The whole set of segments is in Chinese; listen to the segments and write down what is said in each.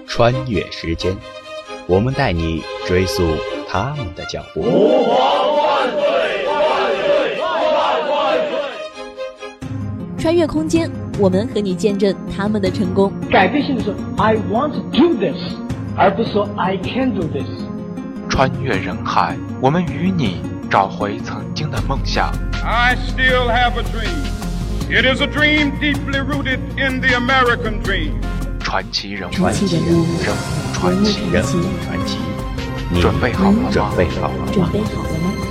穿越时间，我们带你追溯他们的脚步。 吾皇万岁万岁万岁！ 穿越空间，我们和你见证他们的成功。 改变性的说 I want to do this， 而不是说 I can do this。 穿越人海，我们与你找回曾经的梦想。 I still have a dream. It is a dream deeply rooted in the American dream. 传奇人物， 传奇人物， 传奇人物传奇，你准备好了吗？ 准备好了吗？ 准备好了吗？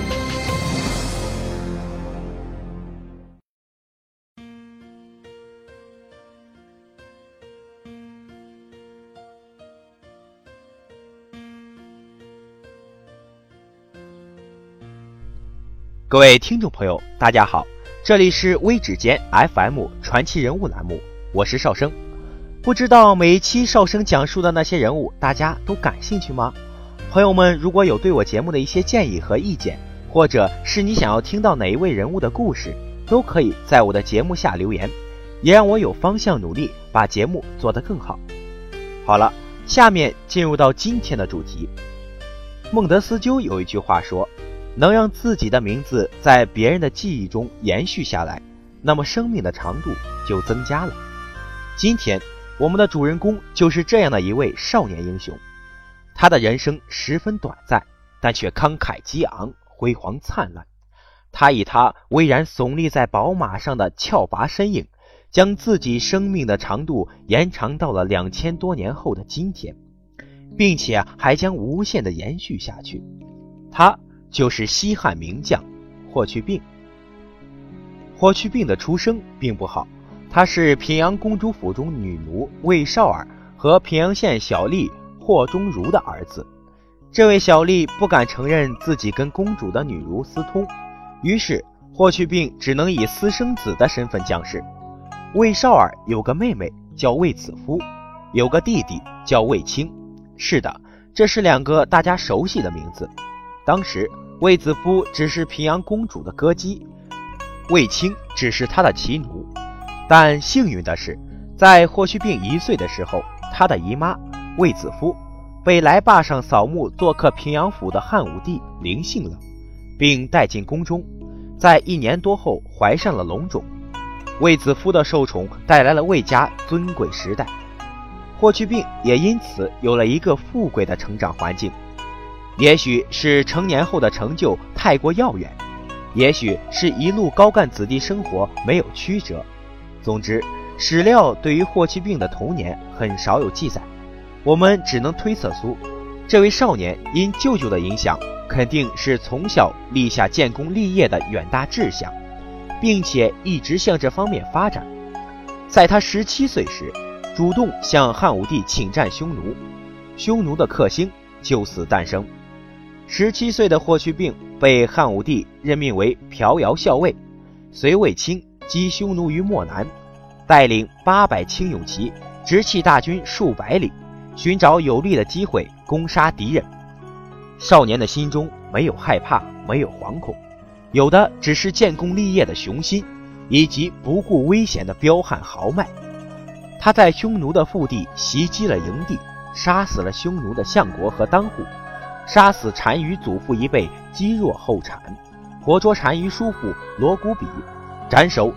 各位听众朋友，大家好，这里是微指尖 FM 传奇人物栏目，我是邵生。不知道每一期邵生讲述的那些人物，大家都感兴趣吗？朋友们，如果有对我节目的一些建议和意见，或者是你想要听到哪一位人物的故事，都可以在我的节目下留言，也让我有方向努力把节目做得更好。好了，下面进入到今天的主题。孟德斯鸠有一句话说，能让自己的名字在别人的记忆中延续下来，那么生命的长度就增加了。今天我们的主人公就是这样的一位少年英雄，他的人生十分短暂，但却慷慨激昂，辉煌灿烂。他以他巍然耸立在宝马上的峭拔身影，将自己生命的长度延长到了2000多年后的今天，并且还将无限的延续下去。他就是西汉名将霍去病。霍去病的出生并不好，他是平阳公主府中女奴魏少儿和平阳县小吏霍中儒的儿子。这位小吏不敢承认自己跟公主的女奴私通，于是霍去病只能以私生子的身份降世。魏少儿有个妹妹叫卫子夫，有个弟弟叫卫青。是的，这是两个大家熟悉的名字。当时卫子夫只是平阳公主的歌姬，卫青只是她的骑奴。但幸运的是，在霍去病1岁的时候，他的姨妈卫子夫被来坝上扫墓做客平阳府的汉武帝临幸了，并带进宫中，在1年多后怀上了龙种。卫子夫的受宠带来了魏家尊贵时代，霍去病也因此有了一个富贵的成长环境。也许是成年后的成就太过遥远，也许是一路高干子弟生活没有曲折。总之，史料对于霍去病的童年很少有记载，我们只能推测出，这位少年因舅舅的影响，肯定是从小立下建功立业的远大志向，并且一直向这方面发展。在他17岁时，主动向汉武帝请战匈奴，匈奴的克星就此诞生。17岁的霍去病被汉武帝任命为瓢姚校尉，随卫青击匈奴于漠南，带领800轻勇骑直弃大军数百里，寻找有利的机会攻杀敌人。少年的心中没有害怕，没有惶恐，有的只是建功立业的雄心，以及不顾危险的彪悍豪迈。他在匈奴的腹地袭击了营地，杀死了匈奴的相国和当户，杀死单于祖父一辈积弱后产，活捉单于叔父罗古比，斩首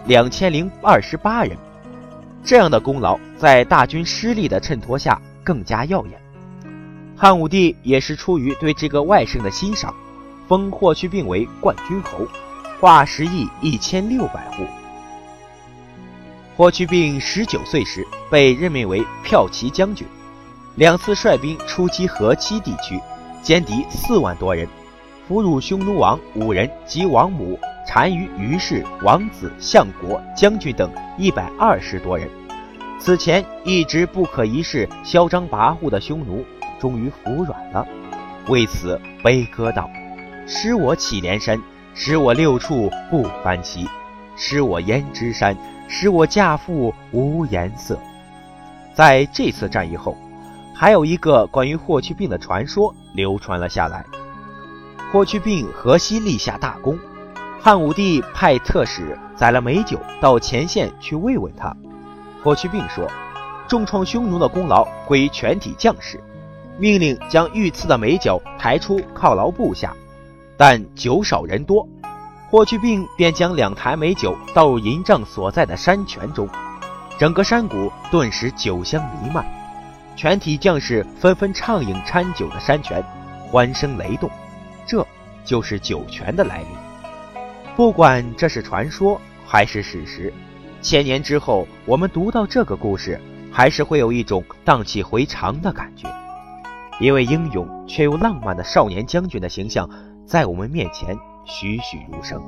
2028人。这样的功劳在大军失利的衬托下更加耀眼。汉武帝也是出于对这个外甥的欣赏，封霍去病为冠军侯，划10亿1600户。霍去病19岁时被任命为骠骑将军，2次率兵出击河西地区，歼敌4万多人，俘虏匈奴王5人及王母、单于、于氏、王子、相国、将军等120多人。此前一直不可一世、嚣张跋扈的匈奴终于服软了，为此悲歌道：失我祁连山，使我6处不翻旗；失我胭脂山，使我嫁妇无颜色。在这次战役后，还有一个关于霍去病的传说流传了下来。霍去病河西立下大功，汉武帝派特使载了美酒到前线去慰问他。霍去病说， 重创匈奴的功劳归全体将士，命令将遇刺的美酒抬出犒劳部下。但酒少人多，霍去病便将2坛美酒倒入营帐所在的山泉中，整个山谷顿时酒香弥漫，全体将士纷纷畅饮掺酒的山泉，欢声雷动。这就是酒泉的来历。不管这是传说还是事实，1000年之后我们读到这个故事，还是会有一种荡气回肠的感觉。一位英勇却又浪漫的少年将军的形象在我们面前栩栩如生。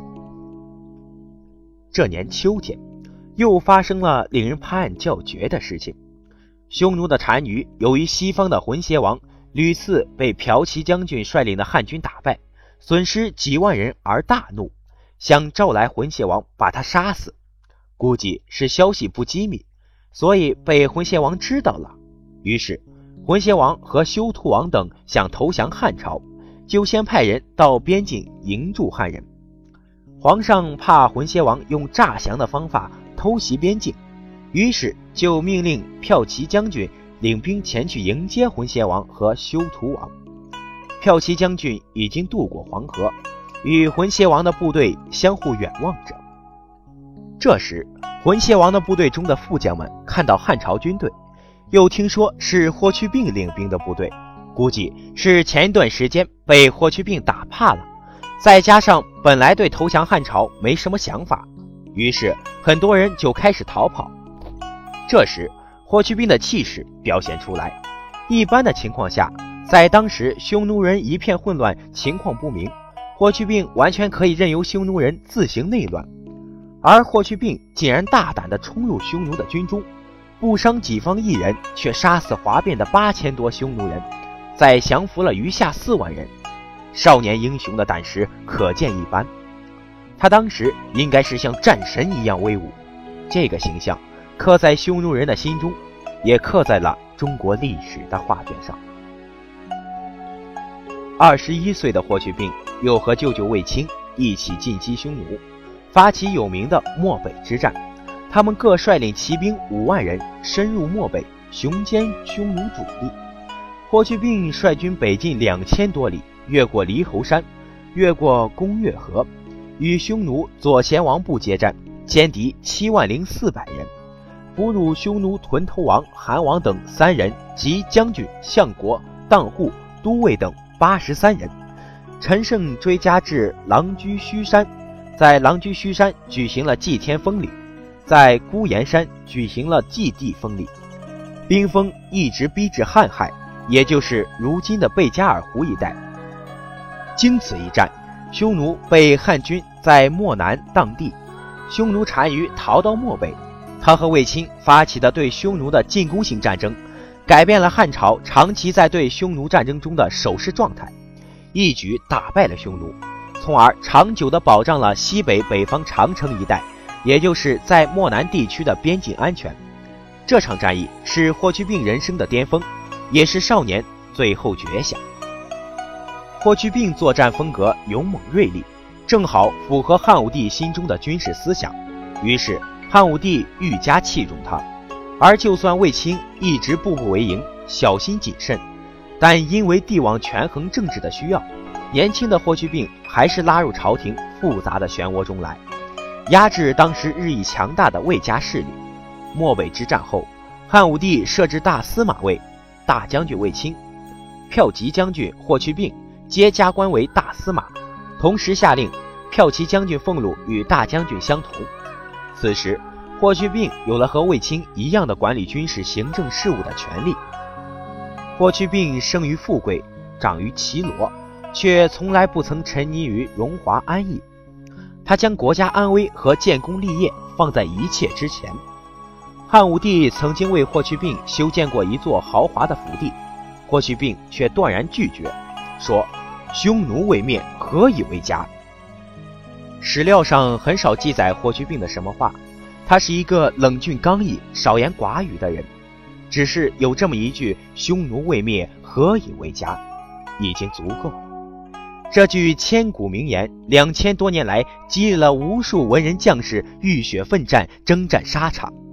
这年秋天，又发生了令人拍案叫绝的事情。匈奴的单于由于西方的浑邪王屡次被骠骑将军率领的汉军打败，损失几万人而大怒，想召来浑邪王把他杀死。估计是消息不机密，所以被浑邪王知道了。于是浑邪王和修图王等想投降汉朝，就先派人到边境营助汉人。皇上怕浑邪王用诈降的方法偷袭边境，于是就命令骠骑将军领兵前去迎接浑邪王和修图王。骠骑将军已经渡过黄河，与浑邪王的部队相互远望着。这时浑邪王的部队中的副将们看到汉朝军队，又听说是霍去病领兵的部队，估计是前一段时间被霍去病打怕了，再加上本来对投降汉朝没什么想法，于是很多人就开始逃跑。这时霍去病的气势表现出来。一般的情况下，在当时匈奴人一片混乱，情况不明，霍去病完全可以任由匈奴人自行内乱。而霍去病竟然大胆地冲入匈奴的军中，不伤己方一人，却杀死哗变的8000多匈奴人，再降服了余下4万人。少年英雄的胆识可见一斑，他当时应该是像战神一样威武。这个形象刻在匈奴人的心中，也刻在了中国历史的画卷上。21岁的霍去病又和舅舅卫青一起进击匈奴，发起有名的漠北之战。他们各率领骑兵5万人深入漠北，雄歼匈奴主力。霍去病率军北进2000多里，越过离侯山，越过宫越河，与匈奴左贤王部接战，歼敌70400人，俘虏匈奴屯头王、韩王等3人及将军、相国、当户、都尉等83人。陈胜追加至狼居胥山，在狼居胥山举行了祭天封礼，在孤岩山举行了祭地封礼，兵锋一直逼至瀚海，也就是如今的贝加尔湖一带。经此一战，匈奴被汉军在漠南当地，匈奴单于逃到漠北。他和卫青发起的对匈奴的进攻性战争，改变了汉朝长期在对匈奴战争中的守势状态，一举打败了匈奴，从而长久地保障了西北北方长城一带，也就是在漠南地区的边境安全。这场战役是霍去病人生的巅峰，也是少年最后绝响。霍去病作战风格勇猛锐利，正好符合汉武帝心中的军事思想，于是汉武帝愈加器重他。而就算卫青一直步步为营，小心谨慎，但因为帝王权衡政治的需要，年轻的霍去病还是拉入朝廷复杂的漩涡中来，压制当时日益强大的魏家势力。漠北之战后，汉武帝设置大司马卫、大将军卫青、骠骑将军霍去病皆加官为大司马，同时下令骠骑将军俸禄与大将军相同。此时霍去病有了和卫青一样的管理军事行政事务的权利。霍去病生于富贵，长于齐罗，却从来不曾沉溺于荣华安逸。他将国家安危和建功立业放在一切之前。汉武帝曾经为霍去病修建过一座豪华的府邸，霍去病却断然拒绝，说匈奴未灭，何以为家？史料上很少记载霍去病的什么话，他是一个冷峻刚毅、少言寡语的人，只是有这么一句匈奴未灭，何以为家，已经足够了。这句千古名言2000多年来激励了无数文人将士浴血奋战，征战沙场。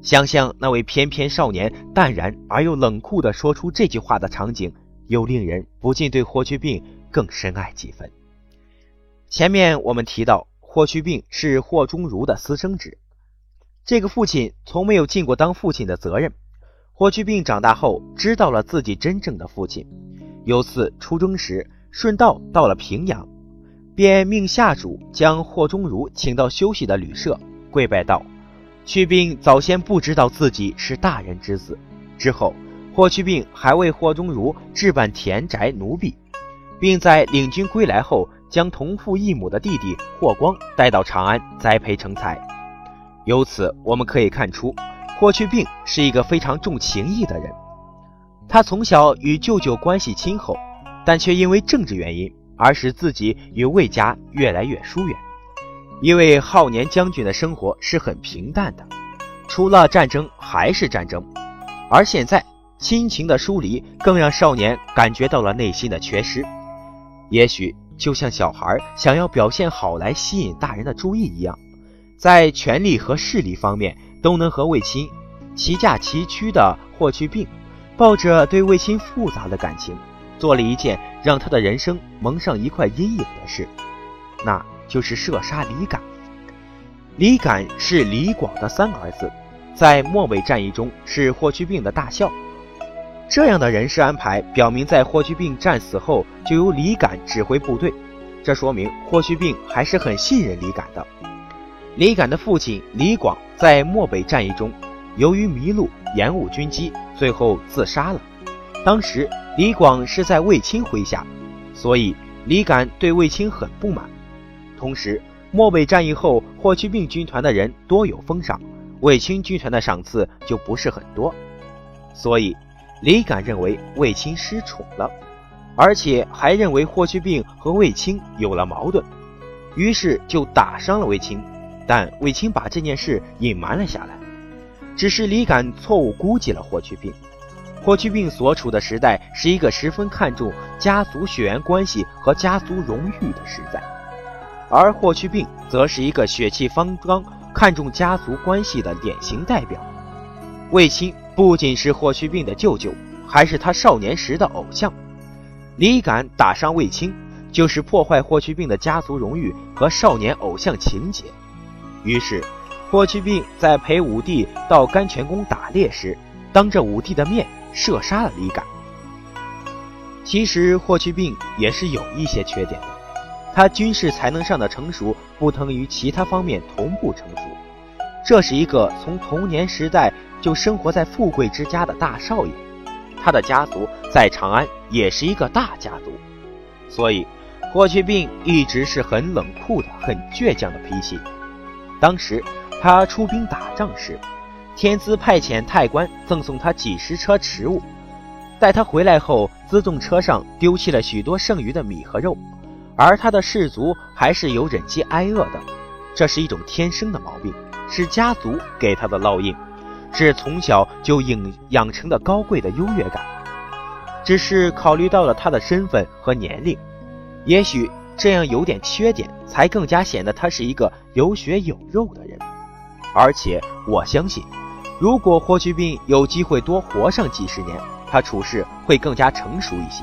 想象那位翩翩少年淡然而又冷酷地说出这句话的场景，又令人不禁对霍去病更深爱几分。前面我们提到，霍去病是霍中儒的私生子，这个父亲从没有尽过当父亲的责任。霍去病长大后知道了自己真正的父亲，有次出征时顺道到了平阳，便命下属将霍中儒请到休息的旅社，跪拜道：去病早先不知道自己是大人之子。之后霍去病还为霍中儒置办田宅奴婢，并在领军归来后将同父异母的弟弟霍光带到长安栽培成才。由此我们可以看出，霍去病是一个非常重情义的人。他从小与舅舅关系亲厚，但却因为政治原因而使自己与魏家越来越疏远。一位浩年将军的生活是很平淡的，除了战争还是战争，而现在亲情的疏离更让少年感觉到了内心的缺失。也许就像小孩想要表现好来吸引大人的注意一样，在权力和势力方面都能和卫青齐驾齐驱的霍去病，抱着对卫青复杂的感情，做了一件让他的人生蒙上一块阴影的事，那就是射杀李敢。李敢是李广的三儿子，在漠北战役中是霍去病的大校。这样的人事安排表明，在霍去病战死后就由李敢指挥部队，这说明霍去病还是很信任李敢的。李敢的父亲李广在漠北战役中由于迷路延误军机，最后自杀了。当时李广是在卫青麾下，所以李敢对卫青很不满。同时漠北战役后，霍去病军团的人多有封赏，卫青军团的赏赐就不是很多，所以李敢认为卫青失宠了，而且还认为霍去病和卫青有了矛盾，于是就打伤了卫青。但卫青把这件事隐瞒了下来，只是李敢错误估计了霍去病。霍去病所处的时代是一个十分看重家族血缘关系和家族荣誉的时代，而霍去病则是一个血气方刚、看重家族关系的典型代表。卫青不仅是霍去病的舅舅，还是他少年时的偶像。李敢打伤卫青，就是破坏霍去病的家族荣誉和少年偶像情节。于是霍去病在陪武帝到甘泉宫打猎时，当着武帝的面射杀了李敢。其实霍去病也是有一些缺点的，他军事才能上的成熟不同于其他方面同步成熟。这是一个从童年时代就生活在富贵之家的大少爷，他的家族在长安也是一个大家族，所以霍去病一直是很冷酷的、很倔强的脾气。当时他出兵打仗时，天资派遣太官赠送他几十车食物，待他回来后，辎重车上丢弃了许多剩余的米和肉，而他的士卒还是有忍饥挨饿的。这是一种天生的毛病，是家族给他的烙印，是从小就养成的高贵的优越感。只是考虑到了他的身份和年龄，也许这样有点缺点，才更加显得他是一个有血有肉的人。而且我相信，如果霍去病有机会多活上几十年，他处事会更加成熟一些。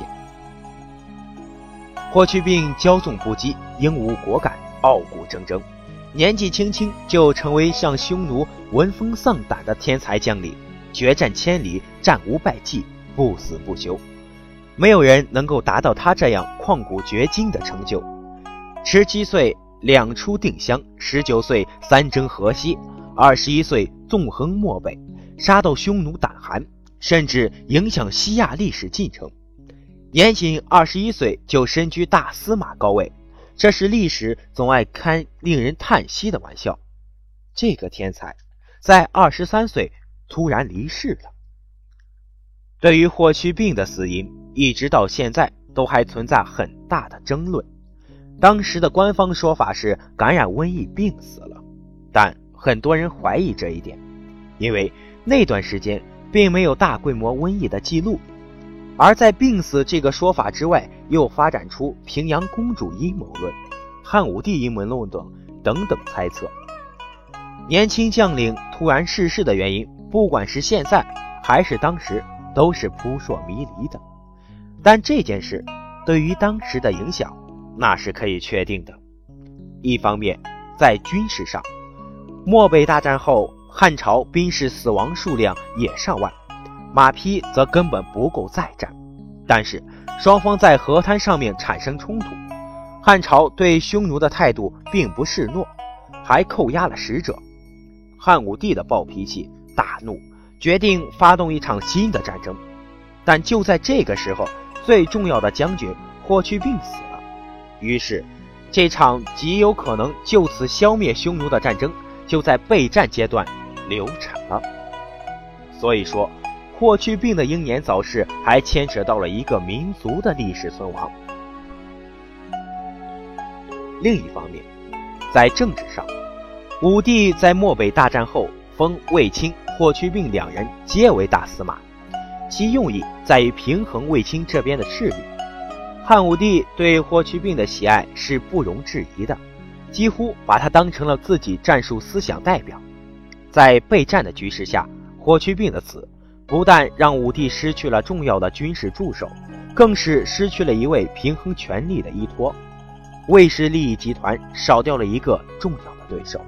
霍去病骄纵不羁，英武果敢，傲骨铮铮，年纪轻轻就成为向匈奴闻风丧胆的天才将领，决战千里，战无败绩，不死不休。没有人能够达到他这样旷古绝今的成就。17岁两出定襄，19岁三征河西，21岁纵横漠北，杀到匈奴胆寒，甚至影响西亚历史进程。年仅21岁就身居大司马高位，这是历史总爱开令人叹息的玩笑。这个天才在23岁突然离世了。对于霍去病的死因，一直到现在都还存在很大的争论。当时的官方说法是感染瘟疫病死了，但很多人怀疑这一点，因为那段时间并没有大规模瘟疫的记录。而在病死这个说法之外，又发展出平阳公主阴谋论、汉武帝阴谋论等等猜测。 年轻将领突然逝世的原因，不管是现在还是当时，都是扑朔迷离的。但这件事对于当时的影响，那是可以确定的。一方面，在军事上，漠北大战后，汉朝兵士死亡数量也上万，马匹则根本不够再战。但是双方在河滩上面产生冲突，汉朝对匈奴的态度并不示弱，还扣押了使者。汉武帝的暴脾气大怒，决定发动一场新的战争。但就在这个时候，最重要的将军霍去病死了，于是这场极有可能就此消灭匈奴的战争就在备战阶段流产了。所以说，霍去病的英年早逝还牵扯到了一个民族的历史存亡。另一方面，在政治上，武帝在漠北大战后封卫青、霍去病两人皆为大司马，其用意在于平衡卫青这边的势力。汉武帝对霍去病的喜爱是不容置疑的，几乎把他当成了自己战术思想代表。在备战的局势下，霍去病的死不但让武帝失去了重要的军事助手，更是失去了一位平衡权力的依托。卫氏利益集团少掉了一个重要的对手。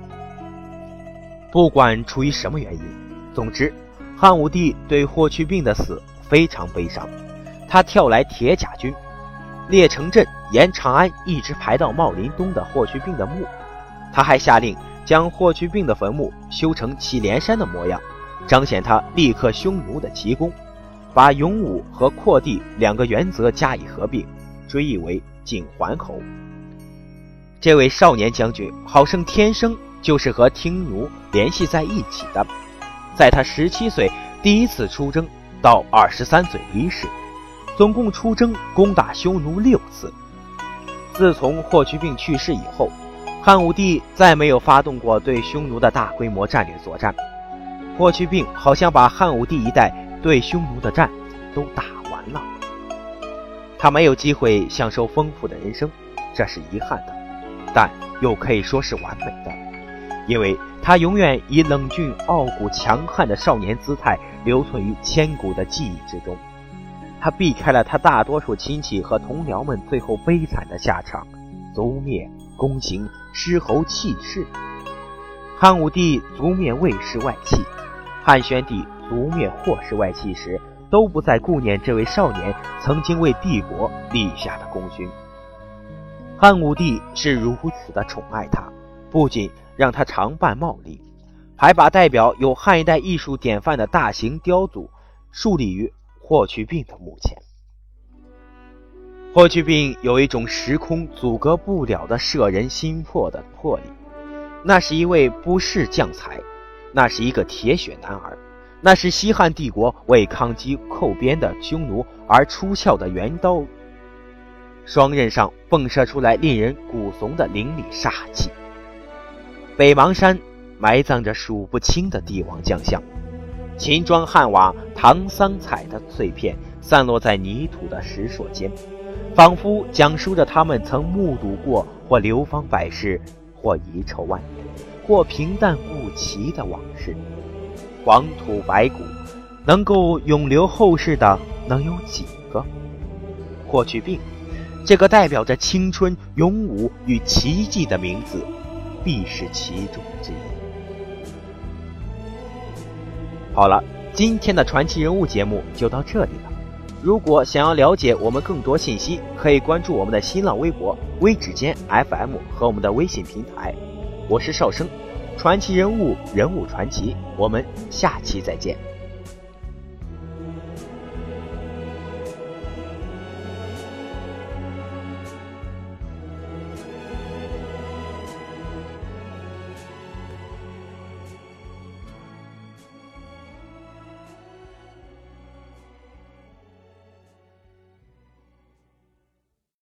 不管出于什么原因，总之汉武帝对霍去病的死非常悲伤。他调来铁甲军，列城镇沿长安一直排到茂林东的霍去病的墓。他还下令将霍去病的坟墓修成祁连山的模样，彰显他力克匈奴的奇功，把勇武和扩地两个原则加以合并，追谥为景桓侯。这位少年将军好像天生就是和听奴联系在一起的。在他17岁第一次出征到23岁离世，总共出征攻打匈奴6次。自从霍去病去世以后，汉武帝再没有发动过对匈奴的大规模战略作战。霍去病好像把汉武帝一代对匈奴的战都打完了，他没有机会享受丰富的人生，这是遗憾的，但又可以说是完美的，因为他永远以冷峻傲骨强悍的少年姿态留存于千古的记忆之中。他避开了他大多数亲戚和同僚们最后悲惨的下场，族灭、宫刑、尸侯弃市。汉武帝族灭卫氏外戚，汉宣帝族灭霍氏外戚时，都不再顾念这位少年曾经为帝国立下的功勋。汉武帝是如此的宠爱他，不仅让他常伴茂陵，还把代表有汉一代艺术典范的大型雕塑树立于霍去病的墓前。霍去病有一种时空阻隔不了的摄人心魄的魄力，那是一位不世将才，那是一个铁血男儿，那是西汉帝国为抗击寇边的匈奴而出鞘的圆刀，双刃上迸射出来令人骨悚的凌厉杀气。北邙山埋葬着数不清的帝王将相，秦庄汉瓦唐桑彩的碎片散落在泥土的石硕间，仿佛讲述着他们曾目睹过或流芳百世，或遗臭万年，或平淡无奇的往事。黄土白骨能够永留后世的能有几个？霍去病这个代表着青春、勇武与奇迹的名字，必是其中之一。好了，今天的传奇人物节目就到这里了。如果想要了解我们更多信息，可以关注我们的新浪微博微指尖 FM 和我们的微信平台。我是邵生，传奇人物，人物传奇，我们下期再见。